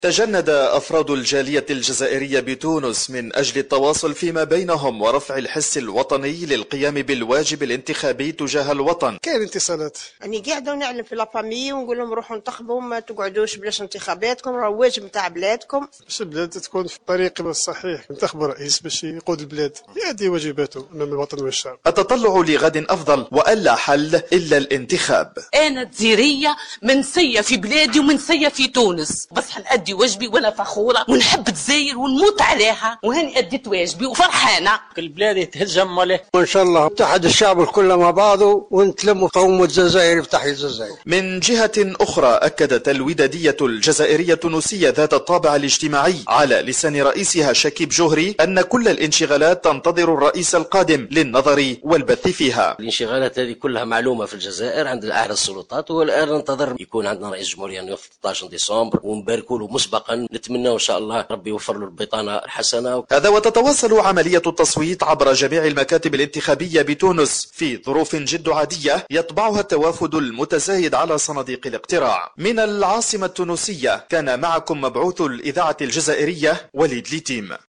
تجند أفراد الجالية الجزائرية بتونس من أجل التواصل فيما بينهم ورفع الحس الوطني للقيام بالواجب الانتخابي تجاه الوطن. كاين اتصالات، يعني قاعدة ونعلم في لافامي ونقول لهم روحوا انتخبوا، ما تقعدوش بلاش انتخاباتكم، راه واجب نتاع بلادكم باش البلاد تكون في الطريق الصحيح، ينتخبوا رئيس باش يقود البلاد، يؤدي واجباته امام الوطن والشعب. التطلع لغد أفضل وألا حل إلا الانتخاب. أنا جزائرية منسية في بلادي ومنسية في تونس، بس حنأدي واجبي وأنا فخورة ونحب الجزائر ونموت عليها، وهاني أديت واجبي وفرحانة. كل بلاد يتهجم عليه، وإن شاء الله اتحد الشعب الكل مع بعضه ونتلموا قوم الجزائر في تحية الجزائر. من جهة أخرى أكدت الودادية الجزائرية التونسية ذات الطابع الاجتماعي على لسان رئيسها شكيب جوهري أن كل الانشغالات تنتظر الرئيس القادم للنظر والبث فيها. الانشغالات هذه كلها معلومة في الجزائر عند أعلى السلطات، والآن ننتظر يكون عندنا رئيس جمهورية يوم 13 ديسمبر ونباركوا له مسبقا، نتمنى إن شاء الله ربي يوفر له البطانة الحسنة. هذا وتتواصل عملية التصويت عبر جميع المكاتب الانتخابية بتونس في ظروف جد عادية يطبعها التوافد المتزايد على صناديق الاقتراع. من العاصمة التونسية كان معكم مبعوث الإذاعة الجزائرية وليد ليتيم.